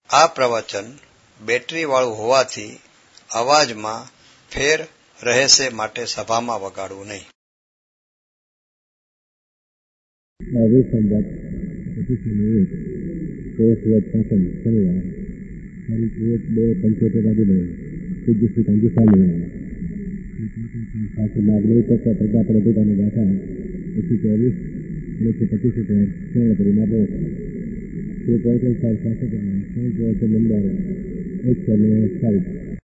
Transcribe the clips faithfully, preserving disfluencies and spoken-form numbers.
આ પ્રવચન બેટરીવાળું હોવાથી અવાજમાં ફેર રહેશે, માટે સભામાં વગાડવું નહીં. હવે સંવાદ પછી સમયે કોષ શાસન શનિવાર તારીખ એક બે પંચોતેર રાજ્ય પૂજ્ય શ્રી કાંજી સ્વામી સાથે નાગરિક તથા પ્રજાપણ પોતાની ગાથા એકસો ચોવીસ એકસો પચીસ શરણ પરિવાર શ્રી પોઈટલ સાહેબ શાસક મંડળ એકસો ને સાઠ.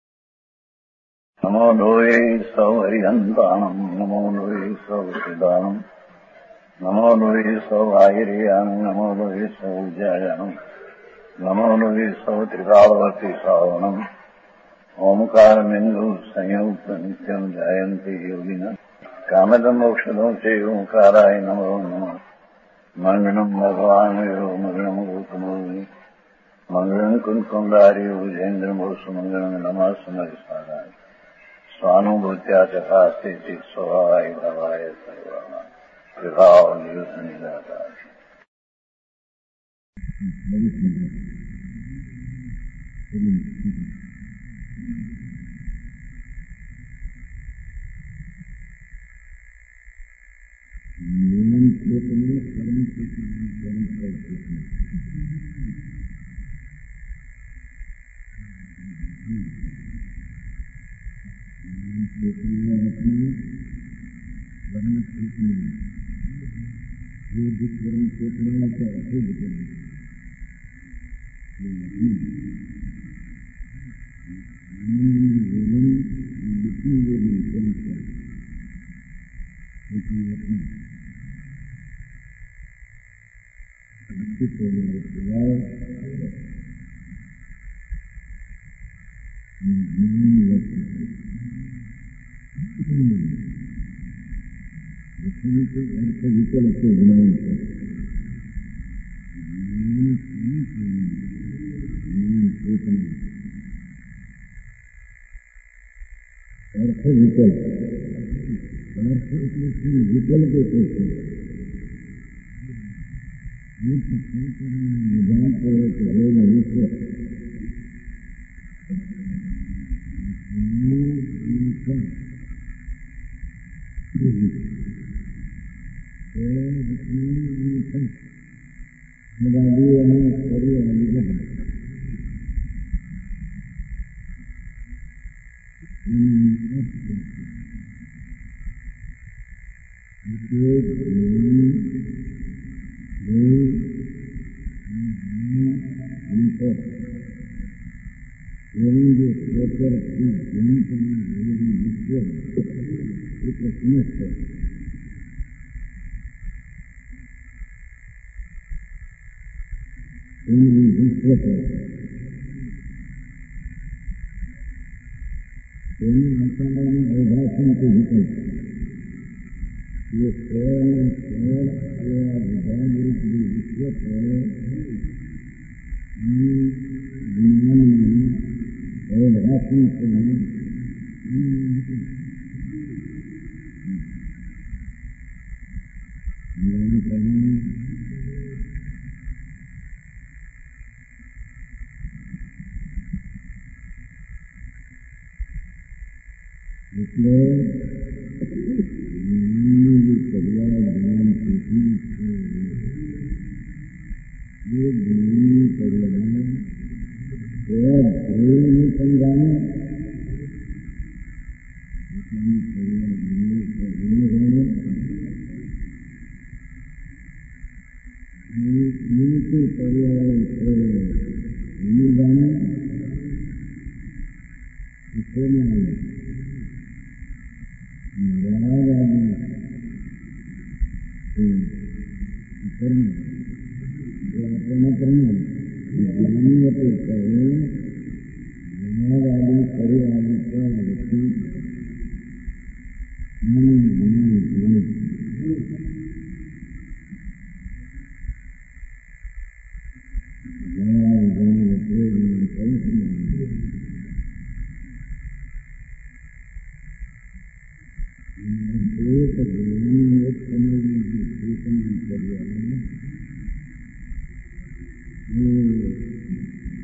નમો લોહે સૌ હરિહંતાણમ નમો લોહે સૌ સિદ્ધાણમ નમો લોહે સૌ આયર્યાણમ નમો લોહે સૌ ઉજ્જાયાણમ નમો લોહે સૌ ત્રિકાળવતી શ્રાવણમ ઓમકાર બિંદુ સંયુક્ત નિત્યમ જાયંતી યોગિના કામદમ મોક્ષદો છે ઓંકારાય નમો નમઃ. મંગળમ ભગવાન મંગળમ ગૌતમોની મંગળમ કુંકુંડારી ભુજેન્દ્રમોષ મંગળમ નમઃ સમયસારાય સ્વાનુભૂત્યા ચકાસ્તે ચિત સ્વભાવાય ભવાય સર્વાના વિભાવ નિયુત નિરાકાર.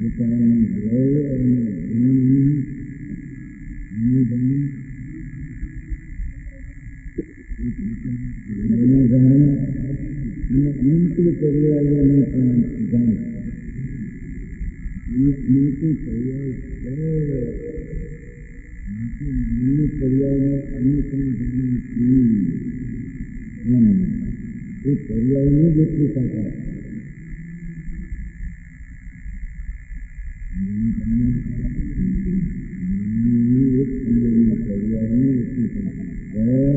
પોતાની ગ્રહ અને ધ્યાનની અનંત પર્યાયોને પણ જાણે અનંત પર્યાય છે નાની પર્યાયને અનુસરણ જાણવું એ પર્યાયની જ એટલી તાકાત પર્યાયની એટલી તાકાત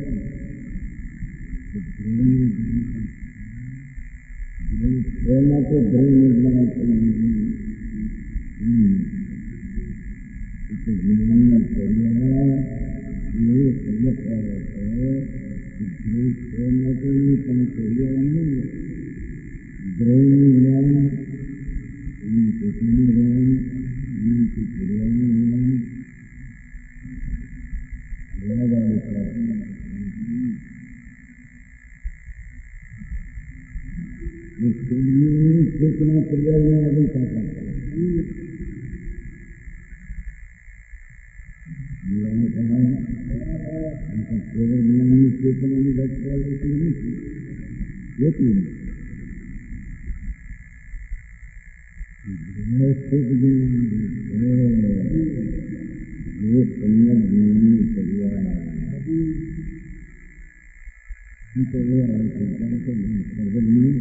એમાં તો ધ્યેય નિર્માણ જ્ઞાનના પર્યાય એ સમજવા છે ધ્યેય માટેની પણ પર્યાય નહીં ધ્યેયનું જ્ઞાન અને પોતાનું જ્ઞાન એનાથી પર્યાયનું જ્ઞાન બરાબર પ્રાર્થના ચેતના પર્યાયને આગળ તાકાત કેવળ જ્ઞાનની ચેતનાની વ્યાખ્યા એટલી નથી એટલી એ સમ્યક જ્ઞાનની પર્યાય સર્વજ્ઞ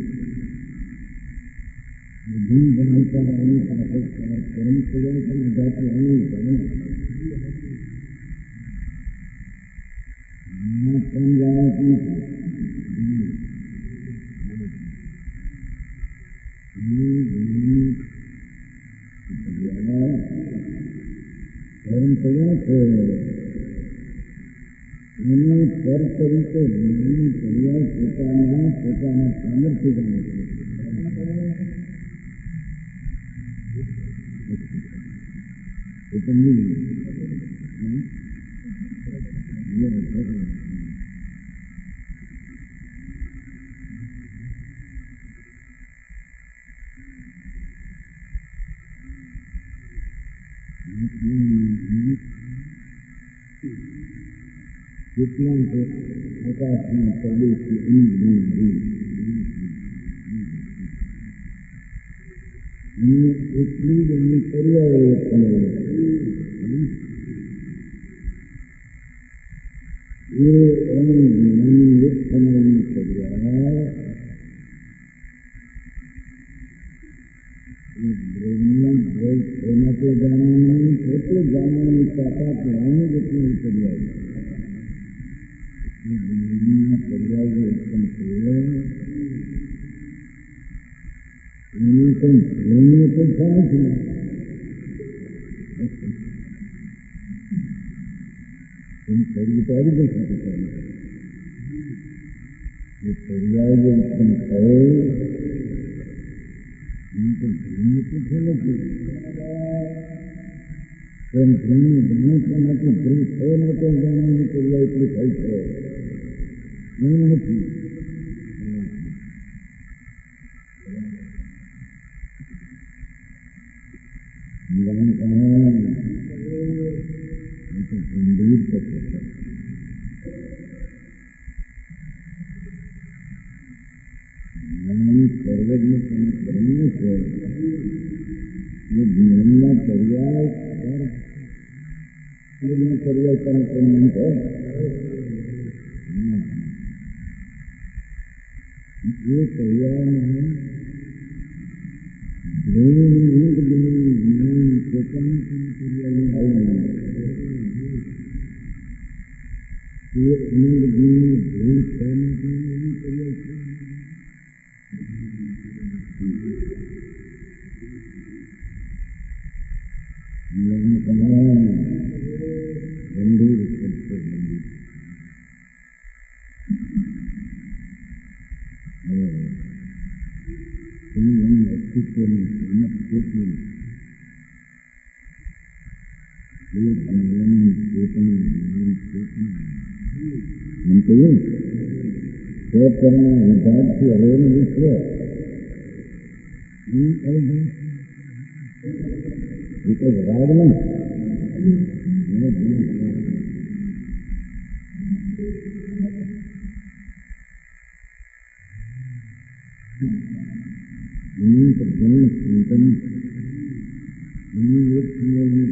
બધી જાણતા એની પાસે કર્મ કર્યા પણ જાતે એની જાણે પણ જાણતી કર્મ કર્યા છે એને પર તરીકે જ્ઞાનની પર્યાય પોતાના પોતાના સામર્થ્ય જાણે છે એ તો નહીં કેટલાક પ્રકાશના પ્રદેશથી અનુભવી અને એટલી જ એની પર્યાય એ એની જ્ઞાનની એક સમયની પર્યાય એના તો જાણવાની પોતે જાણવાની તાકાત લાવવાની જ એટલી પર્યાય જ્ઞાનના પર્યાય ઉત્પન્ન થયો એને પણ એને તો થાય છે એની પર્યાય તો આવી જઈ શકે એ પર્યાય જે ઉત્પન્ન થયો એને તો ધ્યાન તો થયો નથી એમ ધ્યાનને જાણવા માટે ધ્યાન થયો માટે જાણવાની પર્યાય એટલી થઈ છે એવું નથી જ્ઞાન તો ગંભીર તત્વ છે જ્ઞાન સર્વજ્ઞ તમે કર્યું છે એ જ્ઞાનના પર્યાય પર્યાય તમે કર્યું છે એ પર્યાયમાં ધ્યેયની અનંત જ્ઞાન જ્ઞાન પોતાનું પર્યાયને આવ્યું એ અનંત જ્ઞાનને ધ્યેય થયા માટે એની પર્યાય છે જ્ઞાન તમામ ગંભીર સત્ય ગંભીર એની અસ્તિત્વની સમજ કેટલી એ જ્ઞાનની ચેતના જ્ઞાન ચેતના એમ કહ્યું ચેતનના વિભાગથી હરેલું વિશ્વ એ અવભાગ Because Radhaman means the brain symptom, meaning what clearly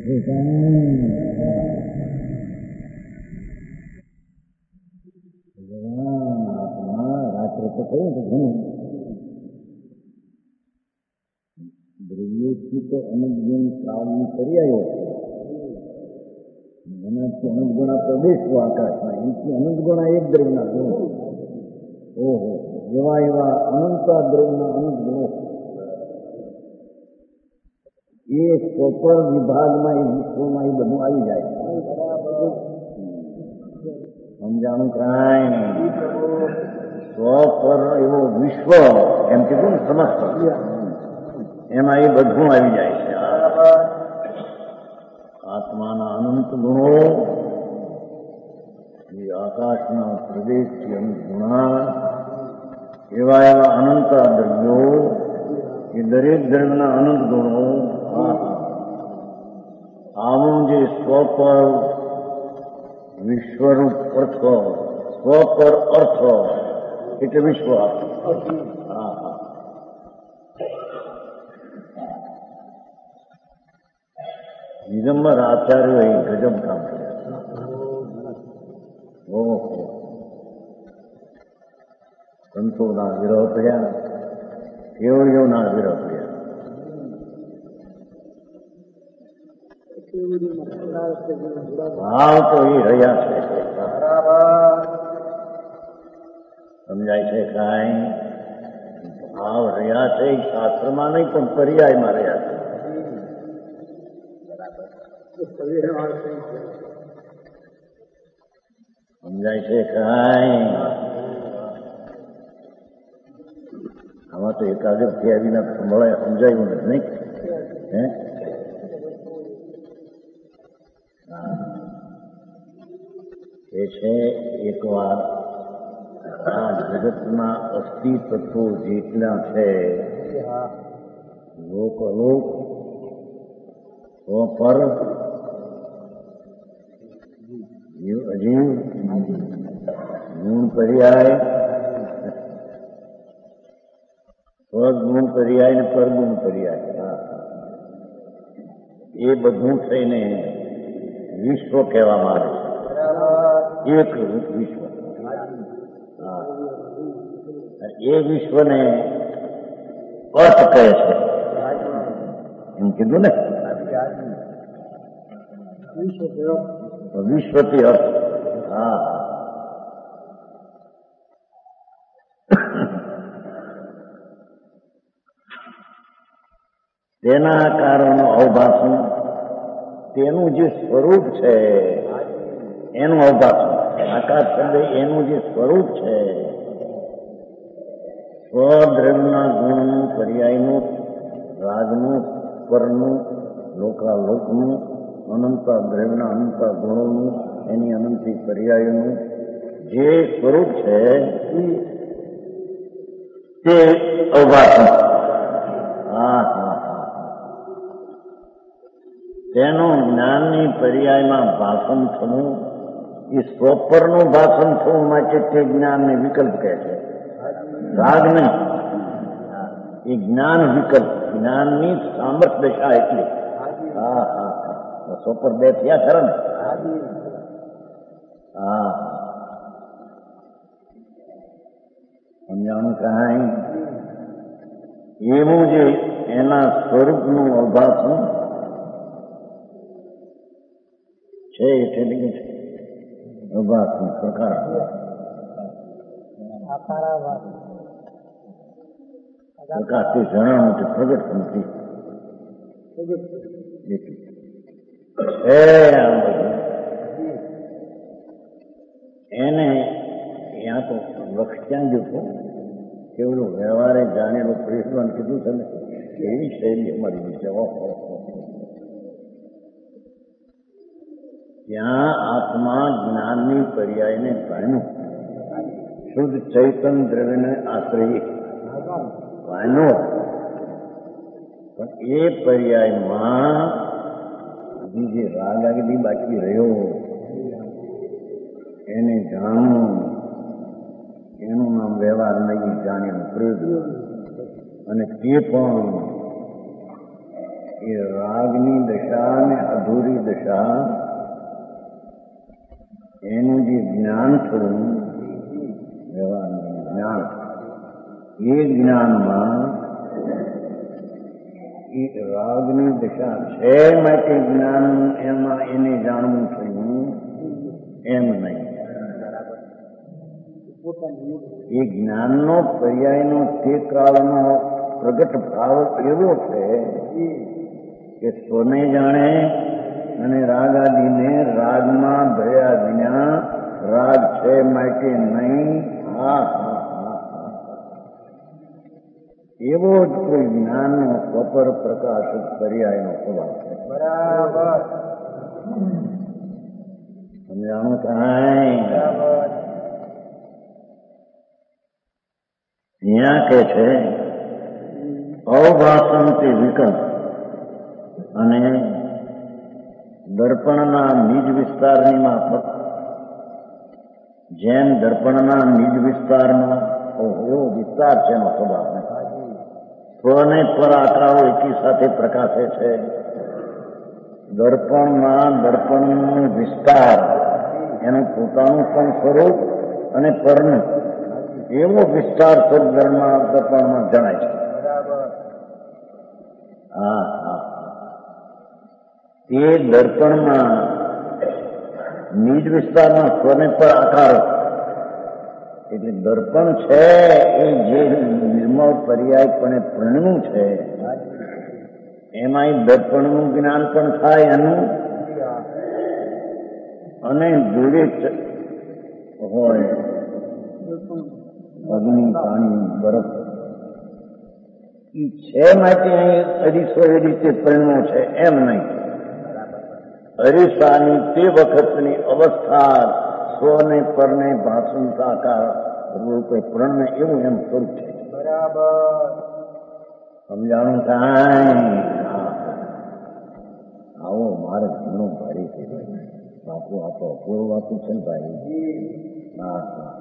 છે કાંઈ ભગવાન આત્મા રાત્રે તો કહ્યું કે ઘણું દ્રવ્યોથી તો અનંત ગુણ કાળની પર્યાયો છે એનાથી અનંત ગુણા પ્રદેશો આકાશમાં એનાથી અનંત ગુણા એક દ્રવ્યના ગુણો ઓહો એવા એવા અનંત દ્રવ્યના અનંત ગુણો એ સ્વપર વિભાગમાં એ વિશ્વમાં એ બધું આવી જાય સમજાણું કાંઈ સ્વપર એવો વિશ્વ એમ કીધું ને સમસ્ત એમાં એ બધું આવી જાય છે આત્માના અનંત ગુણો એ આકાશના પ્રદેશથી અનંત ગુણા એવા એવા અનંત દ્રવ્યો એ દરેક દ્રવ્યના અનંત ગુણો આવું જે સ્વપર વિશ્વરૂપ અર્થ સ્વપર અર્થ એટલે વિશ્વ હા હા દિગંબર આચાર્યોએ ગજબ કામ કર્યા ઓહો સંતોના વિરહ કર્યા કેવળીઓના વિરહ કર્યા ભાવ તો એ રહ્યા છે સમજાય છે કાંઈ ભાવ રહ્યા છે એ શાસ્ત્રમાં નહીં પણ પર્યાયમાં રહ્યા છે સમજાય છે કાંઈ આમાં તો એકાગ્ર થયા વિના સંભળાય સમજાયું નથી નહીં હે એ છે એક વાર આ જગતના અસ્થિ તત્વો જેટલા છે લોક અલોક સ્વપર અજીવ ગુણ પર્યાય સ્વગુણ પર્યાય ને પરગુણ પર્યાય એ બધું થઈને વિશ્વ કહેવામાં આવે છે એક વિશ્વ એ વિશ્વને અર્થ કહે છે એમ કીધું ને વિશ્વથી અર્થ હા તેના કારણનો અવભાષણ તેનું જે સ્વરૂપ છે એનું અવભાષણ આકાશ શબ્દ એનું જે સ્વરૂપ છે સ્વદ્રવ્યના ગુણનું પર્યાયનું રાજનું પરનું લોકાલોકનું અનંત દ્રવ્યના અનંત ગુણોનું એની અનંતી પર્યાયોનું જે સ્વરૂપ છે તે અવભાષણ હા હા તેનું જ્ઞાનની પર્યાયમાં ભાષણ થવું એ સ્વપરનું ભાષણ થવું માટે તે જ્ઞાનને વિકલ્પ કહે છે રાગ નહીં એ જ્ઞાન વિકલ્પ જ્ઞાનની સામર્થ્ય દશા એટલી હા હા હા સ્વપર બે થયા ખરા ને હા સમજાણું કાંઈ એવું જે એના સ્વરૂપનું અવભાષણ છે એટલે કે અવભાષણ પ્રકાર પ્રકાશથી જણાવવું છે પ્રગટ નથી એને ત્યાં તો વૃક્ષ ક્યાં ગયું કેવડું વ્યવહારે જાણેલું પ્રેસવાન કીધું છે ને એવી શૈલી અમારી નીચે ત્યાં આત્મા જ્ઞાનની પર્યાયને પામ્યું શુદ્ધ ચૈતન દ્રવ્યને આશ્રય પામ્યો પણ એ પર્યાયમાં હજી જે રાગ આગળ બાકી રહ્યો એને જાણવું એનું નામ વ્યવહાર નહીં જાણેલું પ્રયોગ અને તે પણ એ રાગની દશા ને અધૂરી દશા એનું જે જ્ઞાન થયું વ્યવહારનું જ્ઞાન, એ જ્ઞાનમાં એ રાગની દશા છે માટે જ્ઞાન એમાં એને જાણવું થયું એમ નહીં. એ જ્ઞાનનો પર્યાયનો તે કાળનો પ્રગટ ભાવ એવો છે કે સ્વને જાણે અને રાગ આદિને રાગમાં ભર્યા વિના રાગ છે માટે નહીં. હા હા એવો જ કોઈ જ્ઞાનનો સ્વપર પ્રકાશ પર્યાયનો સ્વભાવ છે. બરાબર સમજાણું થાય? અહીંયા કે છે અવભાષણથી વિકલ્પ અને દર્પણના નિજ વિસ્તારની માફક, જેમ દર્પણના નિજ વિસ્તારમાં એવો વિસ્તાર છે એનો સ્વભાવ સ્વને પર આકારો એકી સાથે પ્રકાશે છે. દર્પણમાં દર્પણનો વિસ્તાર એનું પોતાનું પણ સ્વરૂપ અને પરનું એવો વિસ્તાર સદગરમાં દર્પણમાં જણાય છે. હા હા એ દર્પણમાં નિજ વિસ્તારમાં સ્વને પર આકારો એટલે દર્પણ છે એ જે નિર્મળ પર્યાયપણે પ્રણવું છે એમાં દર્પણનું જ્ઞાન પણ થાય એનું, અને જોડે હોય અગ્નિ પાણી બરફ એ છે માટે અહીં અરીસો એ રીતે પ્રણવો છે એમ નહીં. અરીસાની તે વખતની અવસ્થા સ્વને પરને ભાષણ સાકાર રૂપે પ્રણને એવું એમ સ્વરૂપ છે. બરાબર સમજાણું થાય? આવો મારે ઘણું ભારી છે બાપુ. આ તો અપૂર્વ વાતું છે ને ભાઈ. હા હા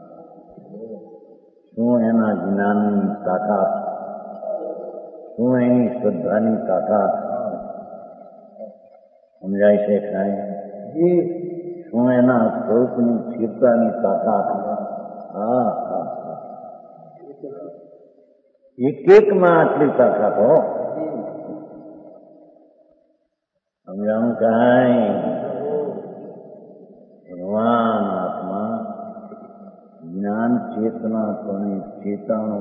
શું એના જ્ઞાનની તાકાત, શું એની શ્રદ્ધાની તાકાત સમજાય છે ખાય? શું એના સ્વરૂપની સ્થિરતાની તાકાત. હા હા એક એકમાં આટલી તાકાત હો. સમજાણું કાંઈ? ભગવાન આત્મા જ્ઞાન ચેતના પણ ચેતાણો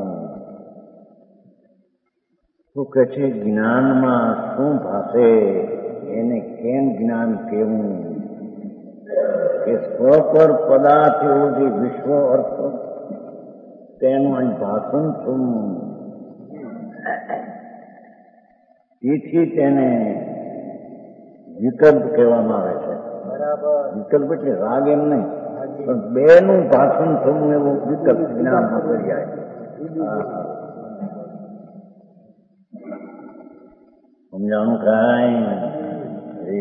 શું કે છે? જ્ઞાનમાં શું ભાષે એને કેમ જ્ઞાન કેવું કે સ્વ પર પદાર્થ એવો જે વિશ્વ અર્થ તેનું અહીં ભાષણ શું? તેથી તેને વિકલ્પ કહેવામાં આવે છે. બરાબર વિકલ્પ એટલે રાગ એમ નહીં પણ બેનું ભાષણ થવું એવું વિકલ્પ જ્ઞાનમાં પર્યાય. સમજાણું કાંઈ?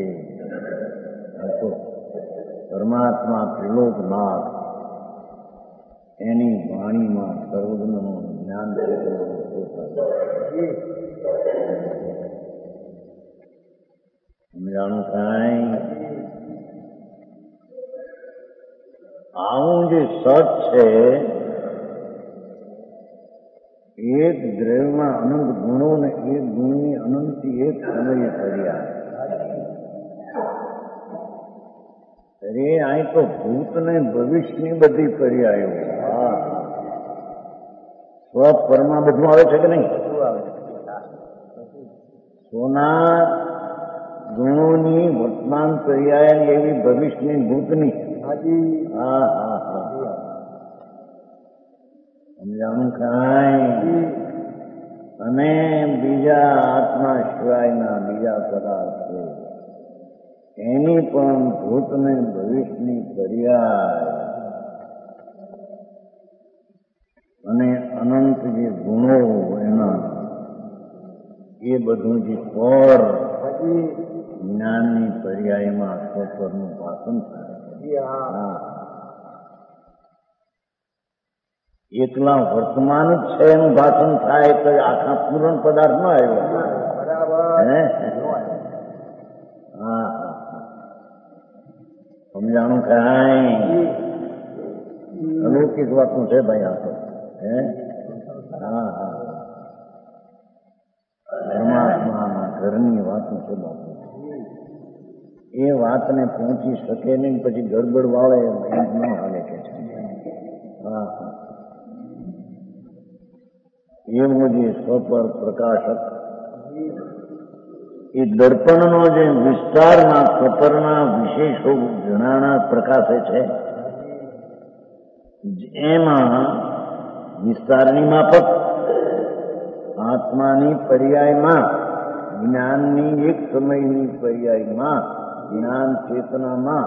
પરમાત્મા ત્રિલોકનાથ એની વાણીમાં સર્વજ્ઞનું જ્ઞાન સમજાણું કાંઈ? આવું જે સત છે એક દ્રવ્યમાં અનંત ગુણો ને એક ગુણની અનંતી એક સમયે કર્યા. અરે અહીં તો ભૂત ને ભવિષ્યની બધી પર્યાયો. સ્વ પરમાં બધું આવે છે કે નહીં? સોના ગુણોની વર્તમાન પર્યાય એવી ભવિષ્યની ભૂતની. હા હા હા સમજાણું કાંઈ? અને બીજા આત્મા સિવાયના બીજા પદાર્થો એની પણ ભૂતને ભવિષ્યની પર્યાય અને અનંત જે ગુણો એના એ બધું જે પર જ્ઞાનની પર્યાયમાં સ્વપરનું ભાષણ થાય. એકલા વર્તમાન જ છે એનું ભાષણ થાય તો આખા પૂર્ણ પદાર્થ ન આવ્યો. હે હા સમજાણું કાંઈ અલૌકિક વાતનું છે ભાઈ આ તો હે હા હા પરમાત્માના ઘરની વાતનું છે બાપુ. એ વાતને પહોંચી શકે નહીં પછી ગડબડ વાળે એમ ન હાલે કે છે. હા હા એવું જે સ્વપર પ્રકાશક એ દર્પણનો જે વિસ્તારના સ્વપરના વિશેષો જણાના પ્રકાશે છે એમાં વિસ્તારની માફક આત્માની પર્યાયમાં જ્ઞાનની એક સમયની પર્યાયમાં જ્ઞાન ચેતનામાં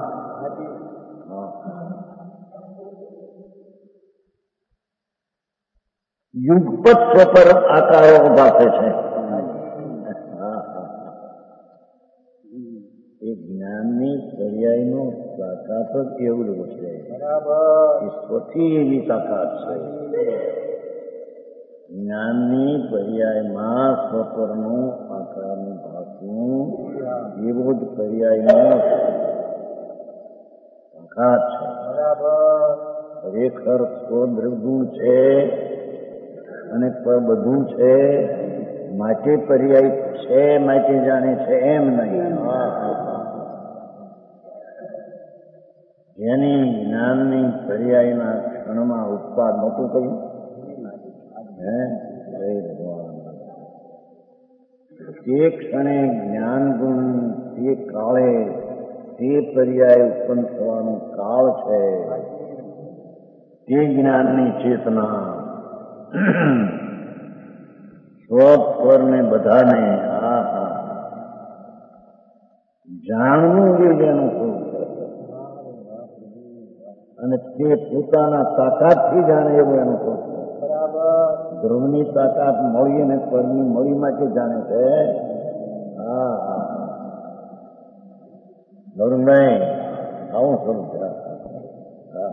યુગપત સ્વપર આકારો ભાસે છે. એ જ્ઞાનની પર્યાયનો તાકાત જ એવડો છે. એ સ્વથી એવી તાકાત છે. જ્ઞાનની પર્યાયમાં સ્વપરનું આકારનું ભાસવું એવો જ પર્યાયનો તાકાત છે. ખરેખર સ્વદ્રગુણ છે અને પર બધું છે માટે પર્યાય છે માટે જાણે છે એમ નહીં. જેની જ્ઞાનની પર્યાયના ક્ષણમાં ઉત્પાદ નહોતું કહ્યું હે ભગવાન તે ક્ષણે જ્ઞાન ગુણ તે કાળે તે પર્યાય ઉત્પન્ન થવાનું કાળ છે. તે જ્ઞાનની ચેતના સ્વપર ને બધાને હા હા જાણવું જે જેનું સ્વરૂપ અને તે પોતાના તાકાતથી જાણે એવું એનું સ્વરૂપ. ધ્રુવની તાકાત મળી અને પરની મળી માટે જાણે છે. હા હા ધર્મ નહીં આવું સ્વરૂપ છે. હા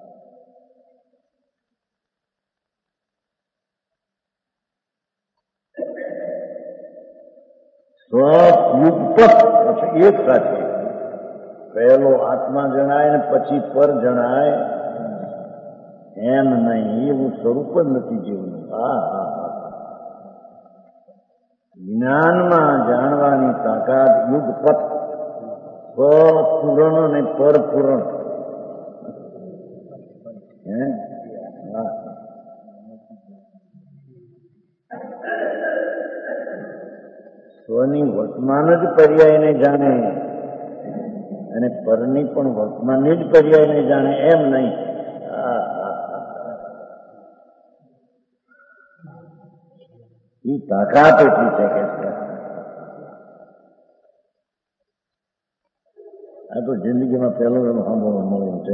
સ્વયુગપત એક સાથે પહેલો આત્મા જણાય ને પછી પર જણાય એમ નહીં. એવું સ્વરૂપ જ નથી જીવનું. હા હા હા જ્ઞાનમાં જાણવાની તાકાત યુગપત સ્વપૂરણ અને પરપૂરણ હે હા સ્વની વર્તમાન જ પર્યાયને જાણે અને પરની પણ વર્તમાનની જ પર્યાયને જાણે એમ નહીં. એ તાકાત એટલી છે કે આ તો જિંદગીમાં પહેલું એમ સાંભળવા મળ્યું છે.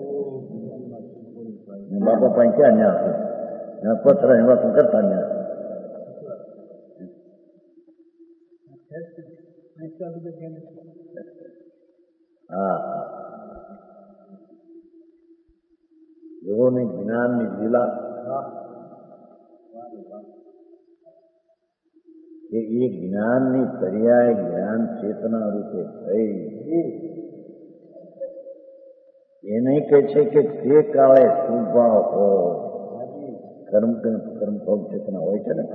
બાપા પાસે ક્યાં ન્યા છે પત્ર એવા તો કરતા ન્યા હા એવોની જ્ઞાનની લીલા કે એ જ્ઞાનની પર્યાય જ્ઞાન ચેતના રૂપે થઈ એને કહે છે કે તે કાળે સ્વભાવ હોય કર્મ કર્મ ભોગ ચેતના હોય છે ને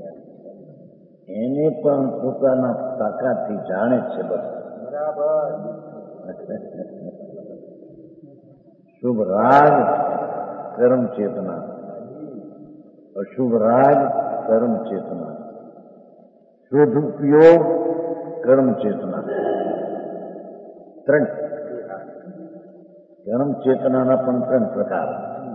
એને પણ પોતાના તાકાતથી જાણે જ છે. બસ શુભ રાગ કર્મ ચેતના અશુભ રાગ કર્મ ચેતના શુદ્ધ ઉપયોગ કર્મ ચેતના ત્રણ કર્મ ચેતનાના પણ ત્રણ પ્રકાર.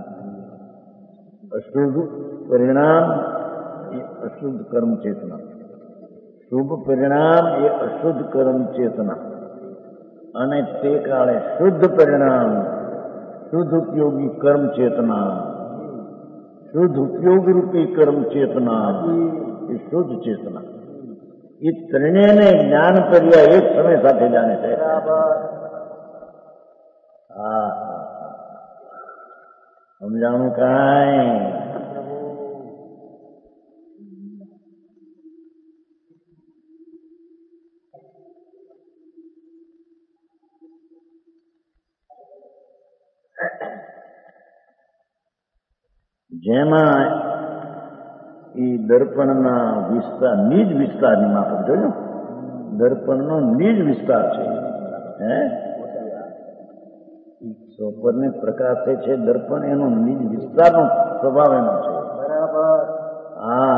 અશુદ્ધ પરિણામ એ અશુદ્ધ કર્મ ચેતના, શુભ પરિણામ એ અશુદ્ધ કર્મ ચેતના અને તે કાળે શુદ્ધ પરિણામ શુદ્ધ ઉપયોગી કર્મ ચેતના શુદ્ધ ઉપયોગ રૂપી કર્મ ચેતના એ શુદ્ધ ચેતના. એ ત્રણેયને જ્ઞાન પર્યા એક સમય સાથે જાણે છે. હા સમજાણું કાંઈ જેમાં એ દર્પણના વિસ્તાર નિજ વિસ્તારની માફક જોજો દર્પણનો નિજ વિસ્તાર છે હે સોપરને પ્રકાશે છે દર્પણ એનો નિજ વિસ્તારનો સ્વભાવ એનો છે બરાબર હા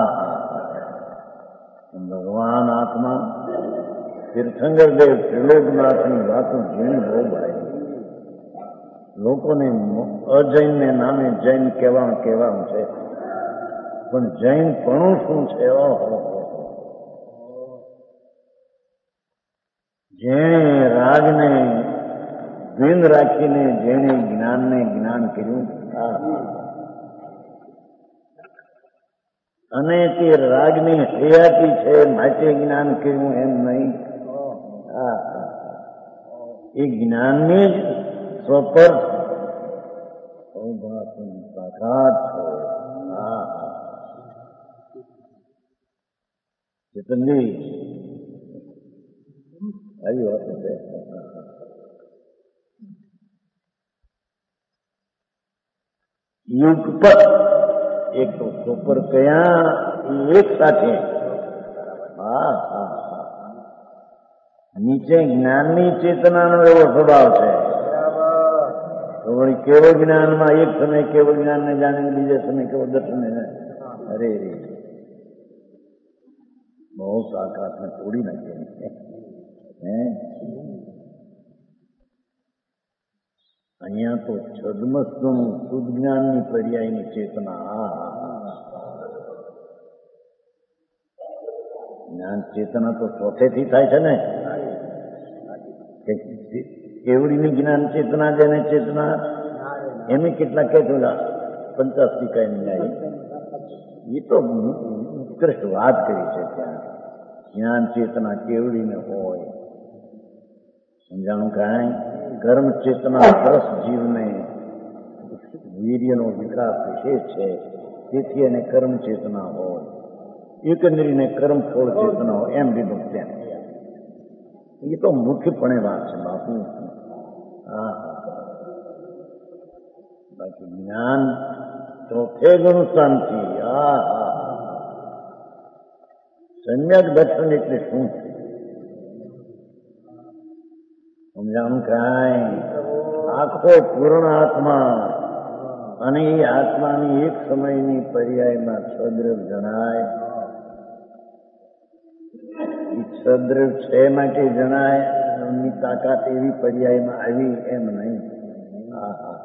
ભગવાન આત્મા તીર્થંકર દેવ ત્રિલોકનાથની વાતો જૈન બહુ ભાઈ લોકોને અજૈનને નામે જૈન કહેવાનું કહેવાનું છે પણ જૈન પણ શું છે ઓહો જેણે રાગને દ્વિન રાખીને જેણે જ્ઞાનને જ્ઞાન કર્યું અને તે રાગની હયાતી છે માટે જ્ઞાન કર્યું એમ નહીં એ જ્ઞાનની જ સ્વપર સાક્ષાત છે ચેતનજી આવી વાત છે યુગપત એક તો સોપર કયા એક સાથે હા હા નીચે જ્ઞાનની ચેતનાનો એવો સ્વભાવ છે તો વળી કેવળ જ્ઞાનમાં એક સમય કેવળ જ્ઞાનને જાણીને બીજા સમય કેવળ દર્શનને અરે રે બહુ સાકાતને તોડી નાખીએ હે અહીંયા તો છદ્મસ્તનું શુદ્ધ જ્ઞાનની પર્યાયની ચેતના જ્ઞાન ચેતના તો ચોથેથી થાય છે ને કેવડીની જ્ઞાન ચેતના જેને ચેતના એમ કેટલા કે પંચાસી કાંઈ ન્યાય એ તો ઉત્કૃષ્ટ વાત કરી છે ત્યાં જ્ઞાન ચેતના કેવડીને હોય સમજાણું કાંઈ કર્મ ચેતના રસ જીવને વીર્યનો વિકાસ વિશેષ છે તેથી એને કર્મ ચેતના હોય એકંદરીને કર્મ ફળ ચેતના હોય એમ લીધું ત્યાં એ તો મુખ્યપણે વાત છે બાપુ હા બાકી જ્ઞાન ચોથે ગણું શાંતિ હા હા સમ્યક દર્શન એટલે શું સમજાણું કાંઈ આખો પૂર્ણ આત્મા અને એ આત્માની એક સમયની પર્યાયમાં છદ્રવ જણાય એ છદ્રવ છે માટે જણાય એમની તાકાત એવી પર્યાયમાં આવી એમ નહીં હા હા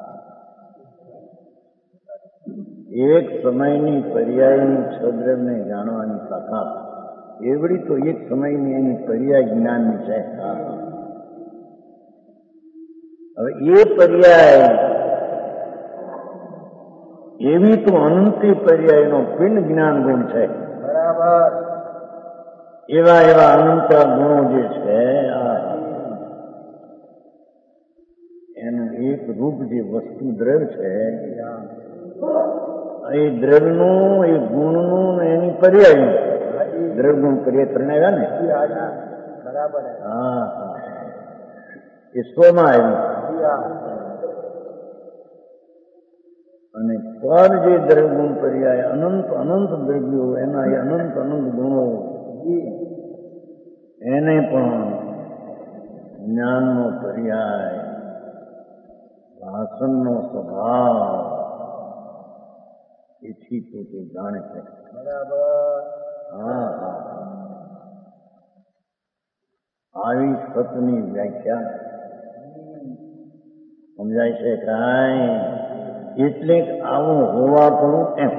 એક સમયની પર્યાયની છદ્રવને જાણવાની તાકાત એવડી તો એક સમયની એની પર્યાય જ્ઞાનની છે હા હવે એ પર્યાય એવી તો અનંતી પર્યાયનો પિંડ જ્ઞાન ગુણ છે બરાબર એવા એવા અનંત ગુણો જે છે એનું એક રૂપ જે વસ્તુ દ્રવ્ય છે એ દ્રવ્યનું એ ગુણનું ને એની પર્યાયનું દ્રવ્ય ગુણ પર્યાય ત્રણે આવ્યા ને બરાબર હા હા એ સ્વમાં આવ્યું અને પદ જે દ્રવ્યગુણ પર્યાય અનંત અનંત દ્રવ્યો એના એ અનંત અનંત ગુણો એને પણ જ્ઞાનનો પર્યાય ભાષણનો સ્વભાવ એથી તો તે જાણે છે બરાબર હા હા આવી સતની વ્યાખ્યા સમજાય છે કાંઈ એટલે આવું હોવા પણ એમ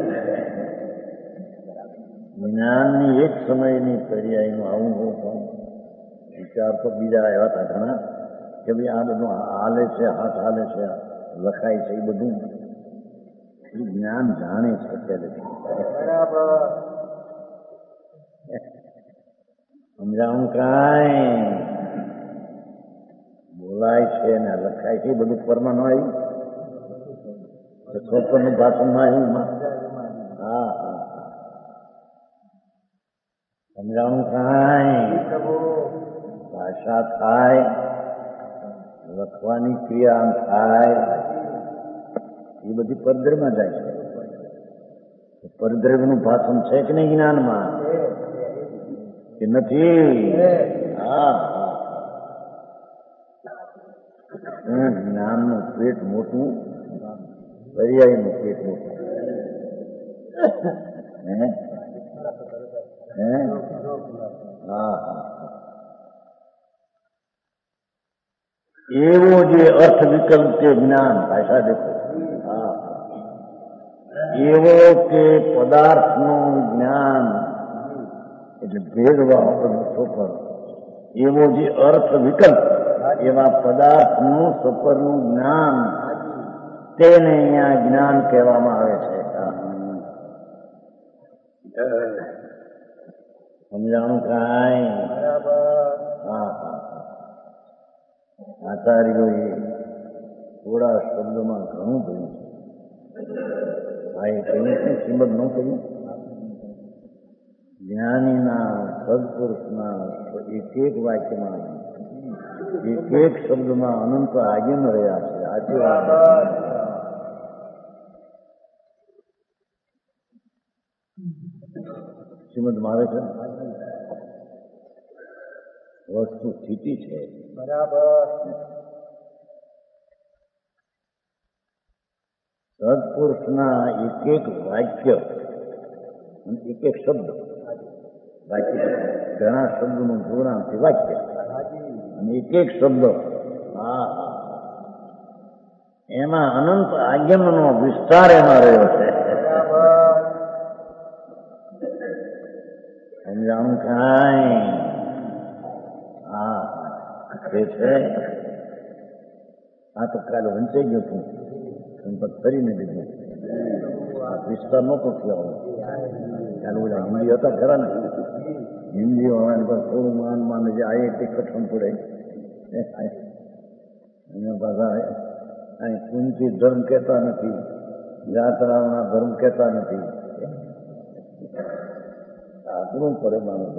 જ્ઞાનની એક સમયની પર્યાયનું આવું હોવું વિચાર તો બીજા આવ્યા હતા ઘણા કે ભાઈ આ બધું હાલે છે હાથ હાલે છે લખાય છે એ બધું જ્ઞાન જાણે છે બરાબર સમજાવું કાંઈ બોલાય છે ને લખાય છે બધું પરમાં ન આવ્યું છોકરનું ભાષણ માં આવ્યું હા હા સમજાવું કાંઈ ભાષા થાય લખવાની ક્રિયા થાય એ બધી પરદરમાં જાય છે પરિદ્રવ્યનું ભાષણ છે કે નહીં જ્ઞાનમાં કે નથી? હા જ્ઞાનનું પેટ મોટું, પર્યાયનું પેટ મોટું. હે હે હા હા એવો જે અર્થ વિકલ્પ છે જ્ઞાન, ભાષા દેખો. હા એવો કે પદાર્થનું જ્ઞાન એટલે ભેદભાવ સોપર, એવો જે અર્થ વિકલ્પ એવા પદાર્થનું સોપરનું જ્ઞાન, તેને અહીંયા જ્ઞાન કહેવામાં આવે છે. સમજાણું કાંઈ? હા હા આચાર્યોએ થોડા શબ્દોમાં ઘણું કહ્યું છે. ભાઈ કહ્યું છે શ્રીમદ ન કહ્યું? જ્ઞાનીના સદપુરુષના એક એક વાક્યમાં એક એક શબ્દમાં અનંત આગેન રહ્યા છે. આચી વાત શ્રીમદમાં આવે છે. વસ્તુ સ્થિતિ છે. બરાબર. સદપુરુષના એક એક વાક્ય એક એક શબ્દ, વાક્ય ઘણા શબ્દનું જોડાણથી વાક્ય અને એક એક શબ્દ, હા એમાં અનંત આગમનો વિસ્તાર એમાં રહ્યો છે. સમજાણું કાંઈ? હા એ છે. આ તો કાલે વંચાઈ ગયું હતું, સંપત કરીને દીધું. વિસ્તાર નહોતો થયો. કાલે ઓલા હિન્દી હતા ખરા ને, હિન્દી હોવાની પર થોડું માન માને જે આ એક કઠણ પડે અને પાછા અહીં કુંચી ધર્મ કહેતા નથી, જાતરાના ધર્મ કહેતા નથી. આપણું પડે માણસ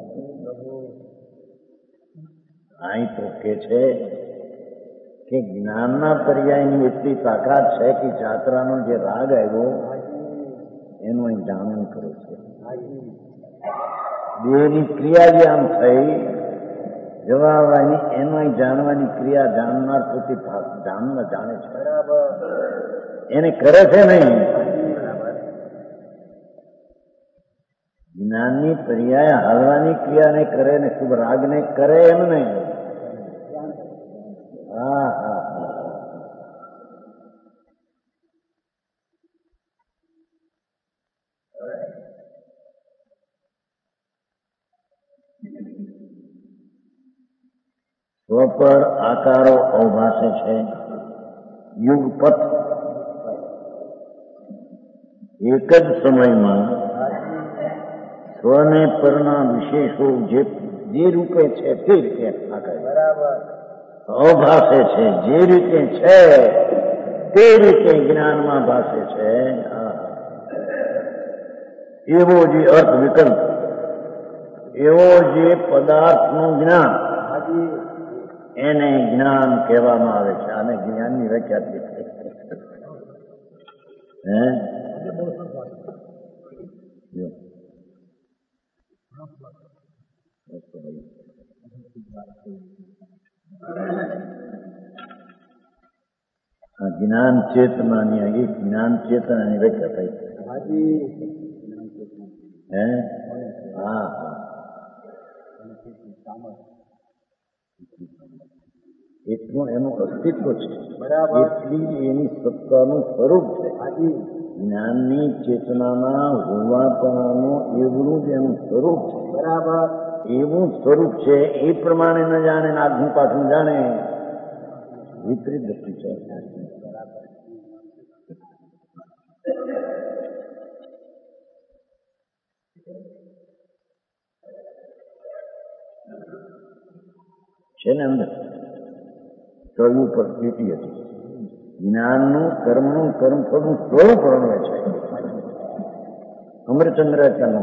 અહીં તો કે છે કે જ્ઞાનના પર્યાયની એટલી તાકાત છે કે જાત્રાનો જે રાગ આવ્યો એનું અહીં જાણવું કરે છે. દેહની ક્રિયા જે આમ થઈ જવાવાની એનું અહીં જાણવાની ક્રિયા જાણનાર પોતે જાણના જાણે છે. બરાબર. એને કરે છે નહીં. જ્ઞાનની પર્યાય હાલવાની ક્રિયાને કરે ને શુભ રાગને કરે એમ નહીં. હા હા સ્વપર આકારો અવભાષે છે. યુગપથ એક જ સમયમાં સ્વને પરના વિશેષો જે જે રૂપે છે તે રીતે બરાબર અભાષે છે. જે રીતે છે તે રીતે જ્ઞાનમાં ભાષે છે. એવો જે અર્થ વિકલ્પ, એવો જે પદાર્થનું જ્ઞાન, એને જ્ઞાન કહેવામાં આવે છે. આને જ્ઞાનની વ્યાખ્યા છે. હે જ્ઞાન ચેતનાની એક જ્ઞાન ચેતનાની વ્યાખ્યા થઈ. હે હા હા એટલું એનું અસ્તિત્વ છે. બરાબર. એટલી એની સત્તાનું સ્વરૂપ છે. જ્ઞાનની ચેતનાના હોવાપણાનું એવું જ એનું સ્વરૂપ છે. બરાબર. એવું સ્વરૂપ છે એ પ્રમાણે ન જાણે ને આગનું પાછું જાણે, વિપરીત દ્રષ્ટિ છે. છે ને અંદર સ્વરૂપ પર સ્થિતિ હતી. જ્ઞાનનું કર્મનું કર્મફળનું સ્વરૂપ વર્ણવે છે. અમરચંદ્રાચાર્ય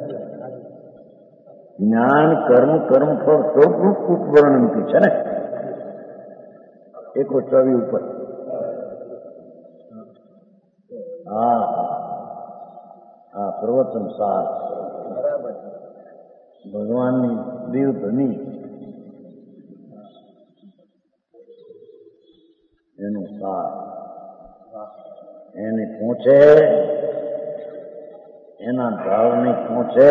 જ્ઞાન કર્મ કર્મફળ સ્વરૂપ ઉપવર્ણન છે ને એકો ચોવી ઉપર. હા આ પ્રવચન સાર બરાબર ભગવાનની દેવધની એનું સાર એને પહોંચે એના ભાવને પહોંચે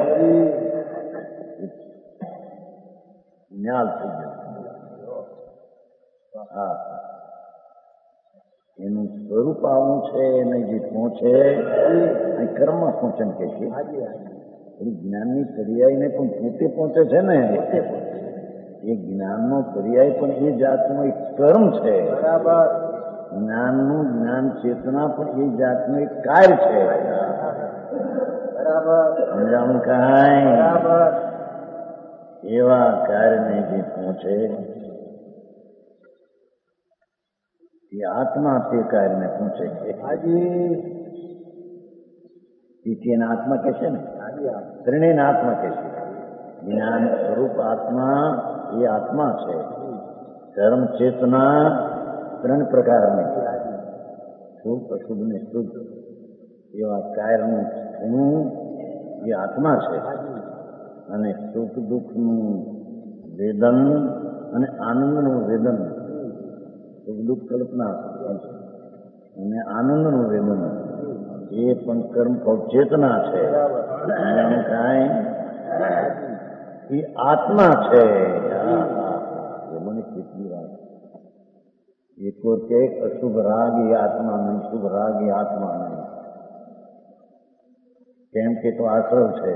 ન્યાલ થઈ ગયો. હા એનું સ્વરૂપ આવું છે એને જે પહોંચે એ કર્મ પહોંચે કે છે એ જ્ઞાનની પર્યાયને પણ પોતે પહોંચે છે ને એ જ્ઞાનનો પર્યાય પણ એ જાતનો એક કર્મ છે. બરાબર જ્ઞાનનું જ્ઞાન ચેતના પણ એ જાતનું એક કાર્ય છે. બરાબર સમજાણું કાંઈ બરાબર એવા કાર્યને જે પહોંચે એ આત્મા તે કાર્યને પહોંચે છે. હાજી એને આત્મા કે છે ને ત્રણેય આત્મા કે છે. જ્ઞાન સ્વરૂપ આત્મા એ આત્મા છે. કર્મ ચેતના ત્રણ પ્રકારની શુભ અશુભ ને શુદ્ધ એવા કાર્યનું ઘણું એ આત્મા છે. અને સુખ દુઃખનું વેદન અને આનંદનું વેદન સુખ દુઃખ કલ્પના અને આનંદનું વેદન એ પણ કર્મ ચેતના છે. કાંઈ એ આત્મા છે. મને કેટલી વાત એક ઓર કે અશુભ રાગ એ આત્મા નહીં, શુભ રાગ એ આત્મા નહીં. કેમ કે તો આશ્રવ છે.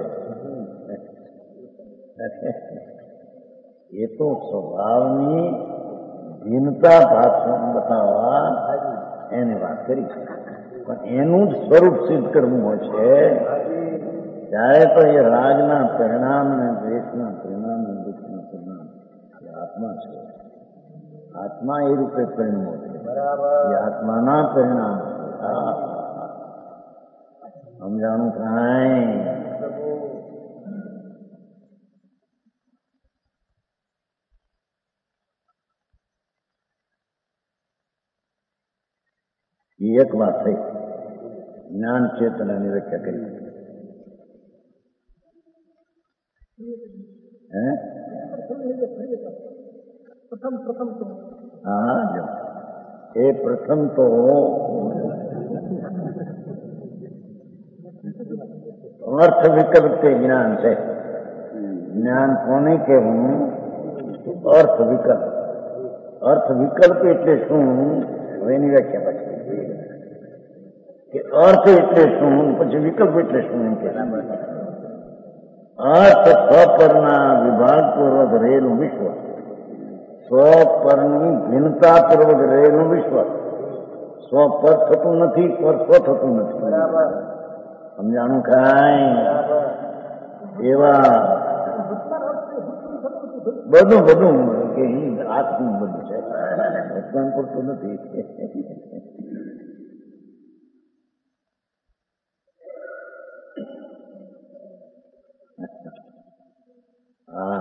એ તો સ્વભાવની ભિન્નતા ભાષણ બતાવવા એની વાત કરી છે. પણ એનું જ સ્વરૂપ સિદ્ધ કરવું હોય છે ત્યારે તો એ રાગના પરિણામ ને દ્વેષના પરિણામ ને દુઃખના પરિણામ એ આત્મા છે. આત્મા એ રૂપે પરિણમો છે. એ આત્માના પરિણામ સમજાણું કાંઈ એક વાત થઈ. જ્ઞાન ચેતનાની વ્યાખ્યા કરી. હે પ્રથમ પ્રથમ તો હા જો એ પ્રથમ તો અર્થ વિકલ્પ તે જ્ઞાન છે. જ્ઞાન કોને કહેવું? અર્થ વિકલ્પ. અર્થ વિકલ્પ એટલે શું એની વ્યાખ્યા પછી કે અર્થ એટલે શું પછી વિકલ્પ એટલે શું એમ કે અર્થ સ્વપરના વિભાગપૂર્વક રહેલું વિશ્વ, સ્વપરની ભિન્નતાપૂર્વક રહેલું વિશ્વ. સ્વપર થતું નથી, પર સ્વ થતું નથી. બરાબર સમજાણું કાંઈ એવા બધું બધું કે આત્મું બધું છે. ભગવાન પડતું નથી. હા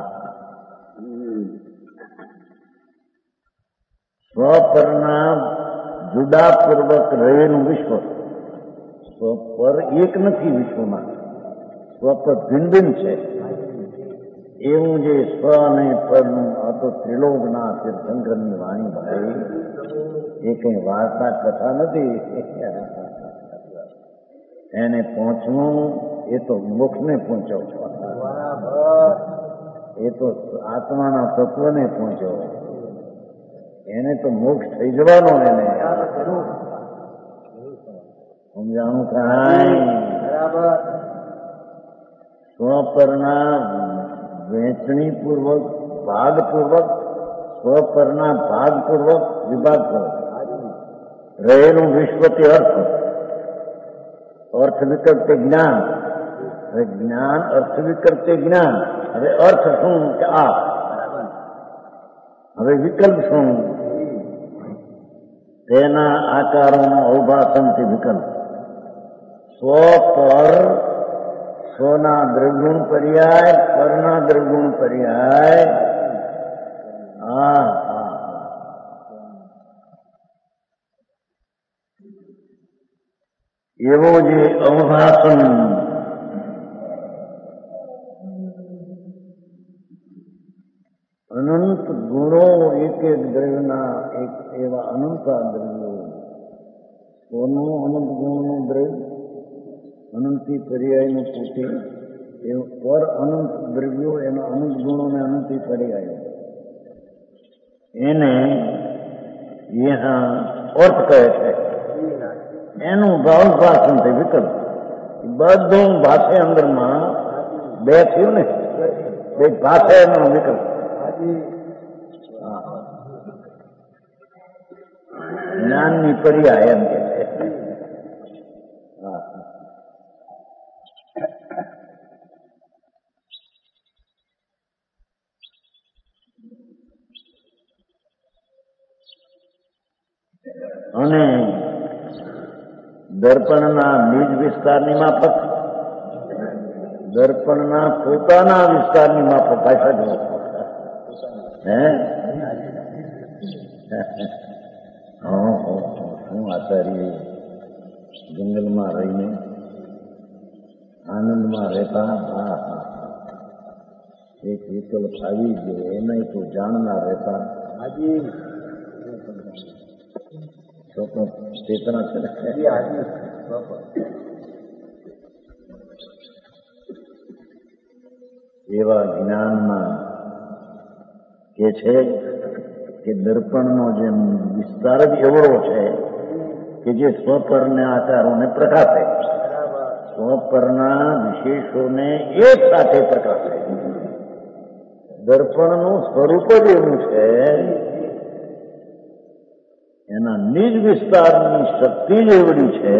સ્વપરના જુદાપૂર્વક રહેલું વિશ્વ. સ્વપર એક નથી વિશ્વમાં, સ્વપર ભિન્ન ભિન્ન છે. એવું જે સ્વ અને પરનું આ તો ત્રિલોકના તીર્થંકરની વાણી ભાઈ એ કઈ વાર્તા કથા નથી. એને પહોંચવું એ તો મોક્ષને પહોંચવું, એ તો આત્માના તત્વને પહોંચવો. એને તો મોક્ષ થઈ જવાનો. એને સમજાણું કાંઈ બરાબર સ્વપરના વહેંચણી પૂર્વક ભાગપૂર્વક સ્વપરના ભાગપૂર્વક વિભાગપૂર્વક રહેલું વિશ્વ તે અર્થ. અર્થ વિકલ્પ તે જ્ઞાન. હવે જ્ઞાન અર્થ વિકલ્પ તે જ્ઞાન. હવે અર્થ શું કે આ. હવે વિકલ્પ શું? તેના આકારોનું અવભાષણથી વિકલ્પ. સ્વ પર સ્વના દ્રગુણ પર્યાય, પરના દ્રગુણ પર્યાય. હા હા એવો જે અવભાષણ અનંત ગુણો એક એક દ્રવ્યના એક એવા અનંતા દ્રવ્યો, સોનું અનંત ગુણનું દ્રવ્ય, અનંતી પર્યાયનું પોતે, એ પર અનંત દ્રવ્યો એના અનંત ગુણોને અનંતી પર્યાયો, એને અર્થ કહે છે. એનું ભાવ ભાષણ છે વિકલ્પ. બધું ભાષે અંદરમાં બે થયું ને, બે ભાષે એનો વિકલ્પ. જ્ઞાનની પર્યાય એમ કે છે. અને દર્પણના નિજ વિસ્તારની માફક, દર્પણના પોતાના વિસ્તારની માફક ભાષા જો હે શું આચાર્ય જંગલમાં રહીને આનંદમાં રહેતા, હા હા એક વિકલ્પ આવી ગયો એના તો જાણના રહેતા. હાજી ચેતના છે ને એવા જ્ઞાનમાં કે છે કે દર્પણનો જે વિસ્તાર જ એવડો છે કે જે સ્વપરના આકારોને પ્રકાશે, સ્વપરના વિશેષોને એક સાથે પ્રકાશે. દર્પણનું સ્વરૂપ જ એવું છે, એના નિજ વિસ્તારની શક્તિ જ એવડી છે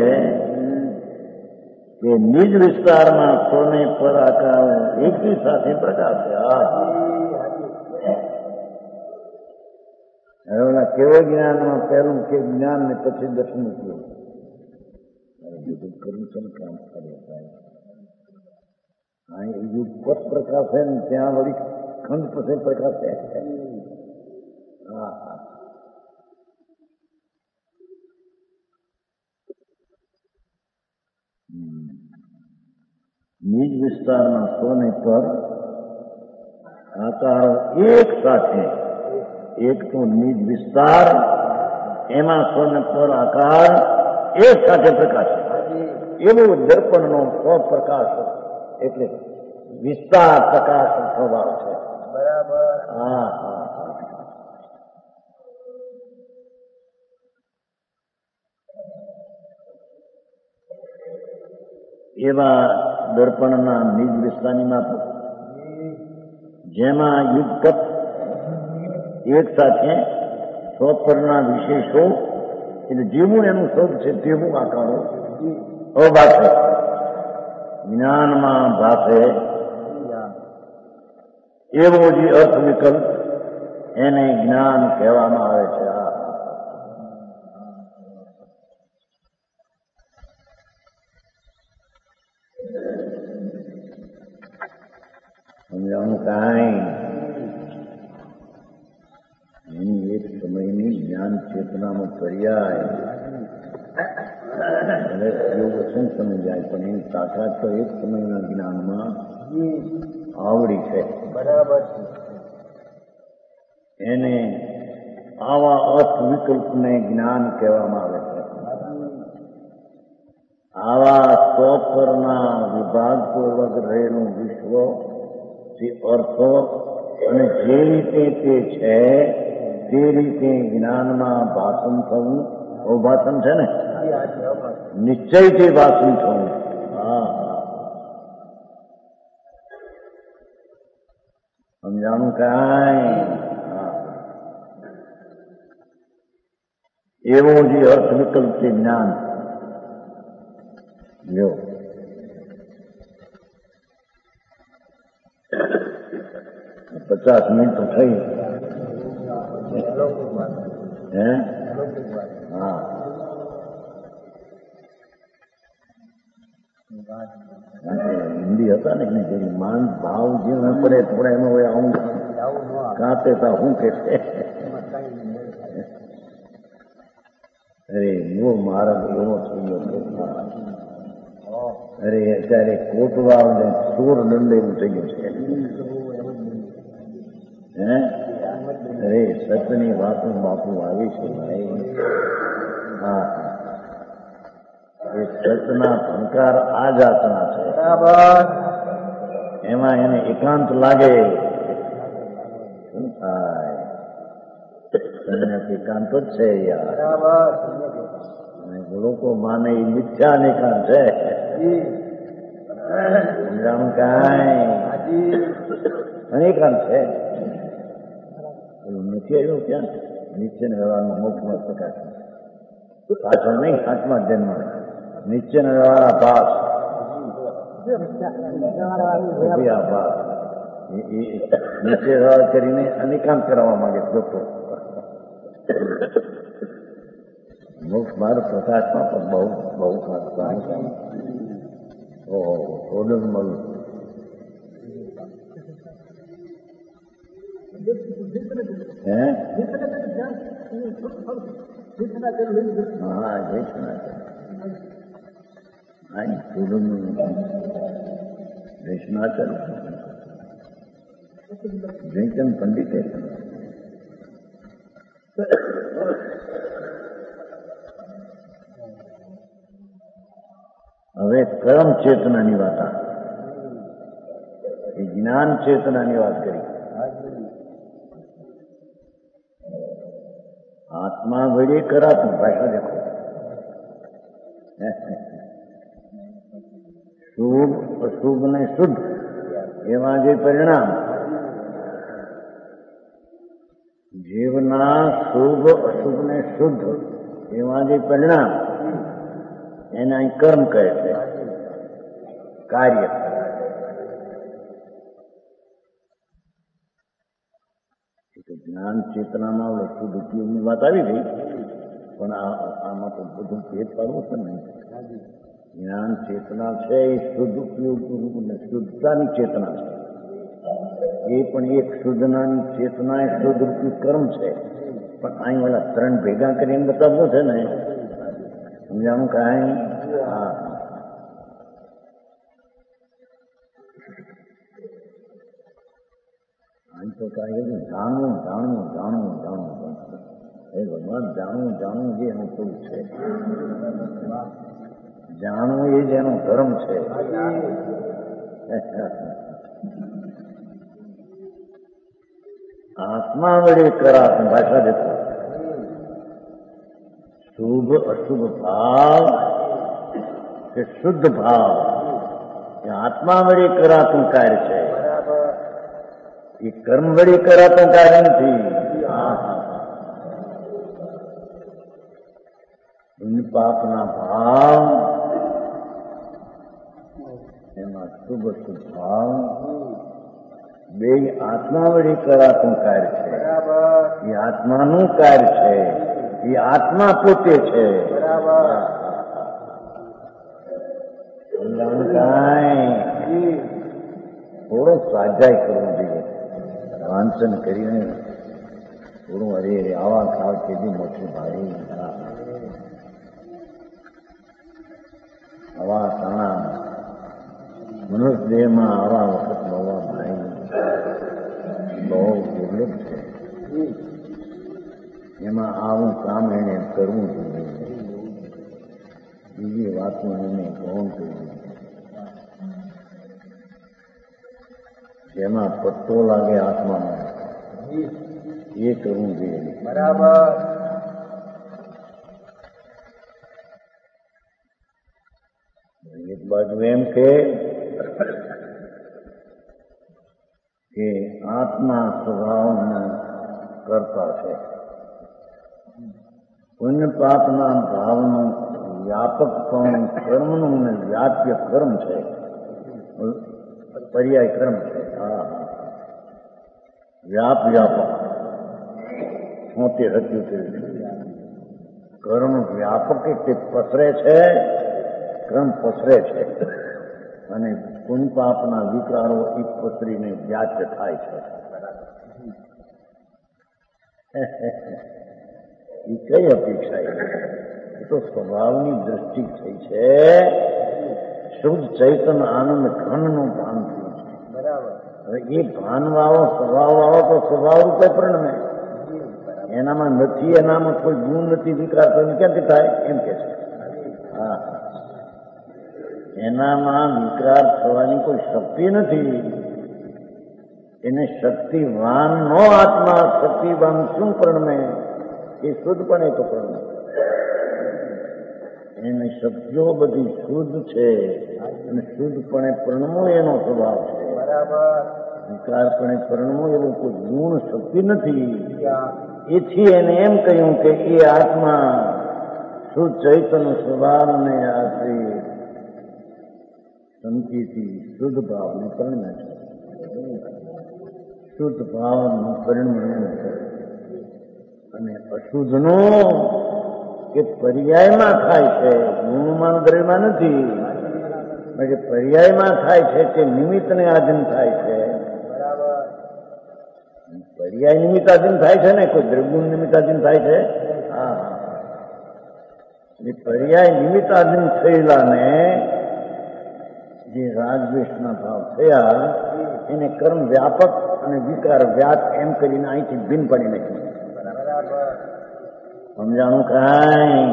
કે નિજ વિસ્તારના સોને પર આકાર એકી સાથે પ્રકાશે. હવે કેવો જ્ઞાનમાં પહેલું કે જ્ઞાન ને પછી દસમું કેવું કર્યું છે ને કામ કરે યુગપત પ્રકાશે ને ત્યાં વળી ખંડ પછી પ્રકાશે. હા હા નિજ વિસ્તારના સોને પર આકારો એક સાથે, એક તો નિજ વિસ્તાર એમાં સોને પર આકાર એક સાથે પ્રકાશ, એવું દર્પણનો સ્વપ્રકાશ એટલે વિસ્તાર પ્રકાશ સ્વભાવ છે. બરાબર. હા હા એવા દર્પણના નિજ વિસ્તારની માફક જેમાં યુગપત એક સાથે સ્વપરના વિશેષો એટલે જેવું એનું સ્વરૂપ છે તેવું આકારો અભાષે જ્ઞાનમાં ભાષે એવો જે અર્થ વિકલ્પ એને જ્ઞાન કહેવામાં આવે છે. સમજાવવાનું કાંઈ એની એક સમયની જ્ઞાન ચેતનામાં પર્યાય એવું વચન સમજાય, પણ એની તાકાત તો એક સમયના જ્ઞાનમાં આવડી છે. બરાબર. એને આવા અર્થ વિકલ્પને જ્ઞાન કહેવામાં આવે છે. આવા સ્વપરના વિભાગપૂર્વક રહેલું વિશ્વ જે અર્થો અને જે રીતે તે છે તે રીતે જ્ઞાનમાં ભાષણ થવું, અવભાષણ છે ને, નિશ્ચયથી ભાષણ થવું. હા સમજાણું કાંઈ એવો જે અર્થ વિકલ્પ છે જ્ઞાન. જો પચાસ મિનિટ તો થઈ. હે હા હિન્દી હતા ને જેની માન ભાવ જે પડે થોડા એમાં હોય આવું કાંપે તા હું કે અરે એવો મારા એવો થઈ ગયો. અરે અત્યારે કોટવાળ ને ચોર દંડેલું થઈ ગયું છે. હે અરે સતની વાતો બાપુ આવી છે ભાઈ. હા એ સતના ભંકાર આ જાતના છે. એમાં એને એકાંત લાગે શું થાય? એકાંત જ છે યાર. લોકો માને એ મિથ્યા નિકાંત છે. કાંઈ અનેકાંત છે. નથી આવ્યું ક્યાં નિશ્ચય વ્યવહારનો મોક્ષમાં પ્રકાશ પાછળ નહીં, આત્મા જન્મ નિશ્ચય વ્યવહાર ભાસ ભાસ નિશ્ચય વ્યવહાર કરીને અનેકાંત કરાવવા માંગે લોકો. મોક્ષ માર્ગ પ્રકાશમાં પણ બહુ બહુ ખાસ ઓહો થોડું મળ્યું. હે હા જઈશના હા થોડું જઈશનાચલ જયચંદ પંડિતે હવે કર્મ ચેતનાની વાત આ જ્ઞાન ચેતનાની વાત કરી. આત્મા વડે કરાતું ભાષા દેખો. શુભ અશુભ ને શુદ્ધ એમાં જે પરિણામ જીવના શુભ અશુભ ને શુદ્ધ એમાં જે પરિણામ એને અહીં કર્મ કહે છે, કાર્ય. જ્ઞાન ચેતનામાં શુદ્ધ ઉપયોગની વાત આવી ગઈ, પણ આમાં તો બધું ભેદ પાડવું છે ને. જ્ઞાન ચેતના છે એ શુદ્ધ ઉપયોગ અને શુદ્ધતાની ચેતના છે. એ પણ એક શુદ્ધનાની ચેતના એ શુદ્ધ રૂપી કર્મ છે. પણ અહીં વાળા ત્રણ ભેગા કરીને બતાવવું છે ને, સમજાણું કાંઈ? હા અહીં તો કાંઈ જાણવું જાણવું જાણવું જાણવું એ ભગવાન જાણવું જાણવું જે એનું થોડું છે. જાણવું એ જ એનો ધર્મ છે. આત્મા વડે કરાતું ભાષા દેખો. શુભ અશુભ ભાવ કે શુદ્ધ ભાવ એ આત્મા વડે કરાતું કાર્ય છે. એ કર્મ વડે કરાતું કાર્ય નથી. પાપના ભાવ એમાં શુભ શુભ ભાવ બે આત્મા વડે કરાતું કાર્ય છે. એ આત્માનું કાર્ય છે. એ આત્મા પોતે છે. થોડો સ્વાધ્યાય કરવો જોઈએ. વાંચન કરીને થોડું અરે આવા ખાવ કેદી મોટું ભાઈ આવા ઘણા મનુષ્ય દેહમાં આવા વખત બહુ ભાઈ બહુ દુર્લભ છે. એમાં આવું કામ એને કરવું જોઈએ. બીજી વાતો એને ગૌણ કરવી. જેમાં પત્તો લાગે આત્મામાં એ કરવું જોઈએ. બરાબર. એક બાજુ એમ કે કે આત્મા સ્વભાવના કરતા છે. પુણ્ય પાપના ભાવનું વ્યાપકપણું કર્મનું ને વ્યાપ્ય કર્મ છે. પર્યાય કર્મ છે. હા વ્યાપ વ્યાપક છોતેર હતું કર્મ વ્યાપક એટલે પસરે છે, કર્મ પસરે છે અને પુણ્ય પાપના વિકારો એક પસરીને વ્યાપ્ય થાય છે. એ કઈ અપેક્ષા? એ તો સ્વભાવની દ્રષ્ટિ થઈ છે. શુદ્ધ ચૈતન આનંદ ઘનનું ભાન થયું છે. બરાબર. હવે એ ભાન વાળો સ્વભાવ વાળો તો સ્વભાવ રૂપે પ્રણમે. એનામાં નથી, એનામાં કોઈ ગુણ નથી, વિકાર તો ક્યાંથી થાય એમ કે છે. હા, એનામાં વિકાર થવાની કોઈ શક્તિ નથી. એને શક્તિવાન નો આત્મા શક્તિવાન શું પ્રણમે? એ શુદ્ધપણે તો પ્રણમે. એની શક્તિઓ બધી શુદ્ધ છે અને શુદ્ધપણે પ્રણમો એનો સ્વભાવ છે. બરાબર. વિકારપણે પ્રણમો એવો કોઈ ગુણ શક્તિ નથી. એથી એને એમ કહ્યું કે એ આત્મા શુદ્ધ ચૈતન્ય સ્વભાવને આશ્રિત સંતિથી શુદ્ધ ભાવને પ્રણમે છે. શુદ્ધ ભાવનું પરિણમન છે. અને અશુદ્ધનો કે પર્યાયમાં થાય છે, ગુણમાં દ્રવ્યમાં નથી. એટલે પર્યાયમાં થાય છે તે નિમિત્તને આધીન થાય છે. પર્યાય નિમિત્તાધીન થાય છે ને, કોઈ દ્રવ્યગુણ નિમિત્તાધીન થાય છે. હા, એ પર્યાય નિમિત્તાધીન થયેલાને જે રાજદ્વેષના ભાવ થયા એને કર્મ વ્યાપક અને વિકાર વ્યાપ એમ કરીને અહીંથી ભિન્ન પડી નાખ્યું. સમજાણું કાંઈ?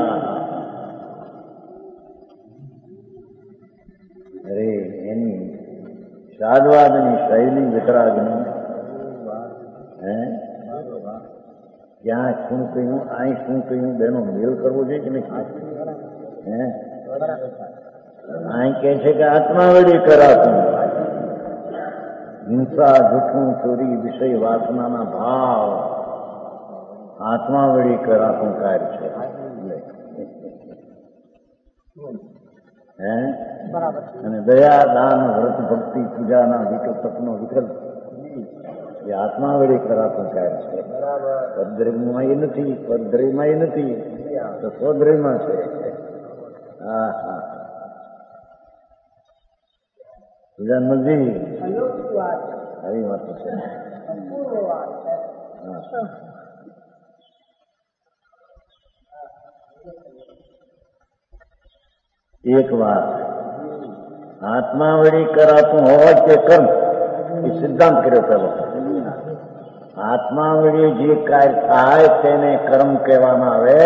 અરે એની સાદવાદની શૈલી વિતરાગની, હે ક્યાં શું કહ્યું, અહીં શું કહ્યું, બેનો મેલ કરવો જોઈએ કે નહીં? હે અહીં કે છે કે આત્મા વળી કરાતું, હિંસા, જૂઠું, ચોરી, વિષય વાસનાના ભાવ આત્મા વળી કરાતું કાર્ય છે. હે અને દયા, દાન, વ્રત, ભક્તિ, પૂજાના વિકલ્પ, તપનો વિકલ્પ એ આત્મા વળી કરાતું કાર્ય છે. પરદ્રવ્યમાં એ નથી, પરદ્રવ્યમાં એ નથી, તો સ્વદ્રવ્યમાં છે. હા હા, પૂજાનજી આવી વાત છે. એક વાત, આત્મા વળી કરાતું હોવા કે કર્મ, એ સિદ્ધાંત કર્યો પેલો. આત્મા વળી જે કાર્ય થાય તેને કર્મ કહેવામાં આવે.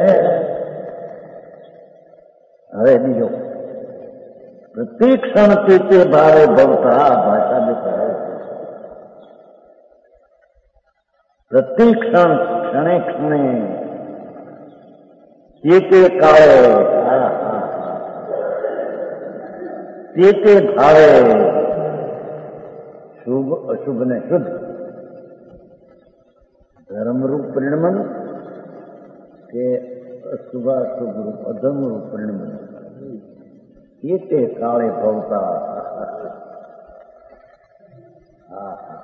હવે બીજો, પ્રતિક્ષણ તે ભાવે ભવતા, ભાષા દેખાય. પ્રતિક્ષણ ક્ષણે ક્ષણે તે તે કાળે તે તે ભાવે શુભ અશુભ ને શુદ્ધ, ધર્મરૂપ પરિણમન કે અશુભ અશુભ રૂપ અધર્મરૂપ પરિણમન, તે તે કાળે ભવતા. હા હા,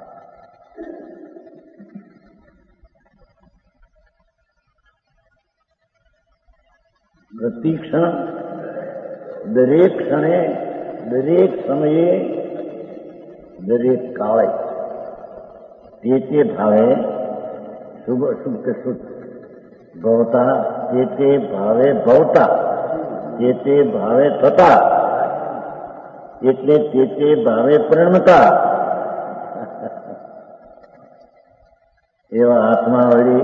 પ્રતિક્ષણ દરેક ક્ષણે, દરેક સમયે, દરેક કાળે તે તે ભાવે શુભ અશુભ કે શુદ્ધ ભવતા, તે તે ભાવે ભવતા, તે તે ભાવે થતા, એટલે તે તે ભાવે પરિણમતા. એવા આત્મા વળી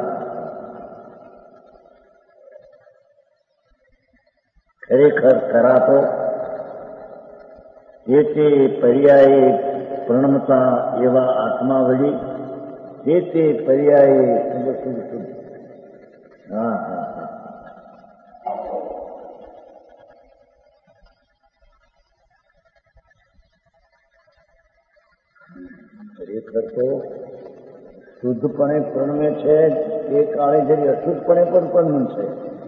ખરેખર કરાતો તે તે પર્યાયે પ્રણમતા એવા આત્મા વળી તે તે પર્યાયે શુભ શુભ શુભ. હા હા હા, ખરેખર તો શુદ્ધપણે પ્રણમે છે તે કાળે જરી અશુદ્ધપણે પણ પ્રણમે છે.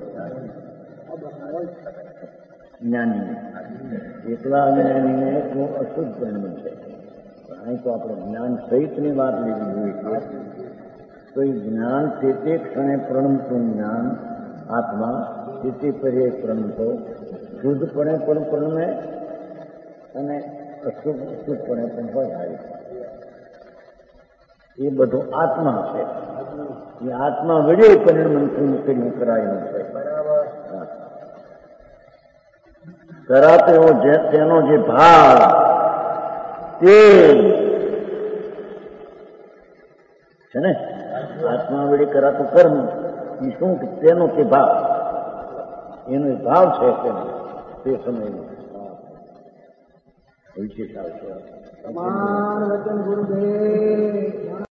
જ્ઞાની એકલા જ્ઞાનીને શું અશુદ્ધ પરિણમે છે. અહીં તો આપણે જ્ઞાન સહિતની વાત લેવી જોઈએ તો એ જ્ઞાન તે તે ક્ષણે પ્રણમતું જ્ઞાન આત્મા તે તે પર્યાય પ્રણમતો શુદ્ધપણે પણ પ્રણમે અને અશુદ્ધ અશુદ્ધપણે પણ હોય. એ બધું આત્મા છે. એ આત્મા વડે પરિણમન કર્યું કરાયેલું છે. બરાબર. કરાતો તેનો જે ભાવ તે છે ને આત્મા વડે કરાતું કર્મ એ શું તેનો તે ભાવ એનો ભાવ છે તેનો તે સમયનો વિશેષ આવશે.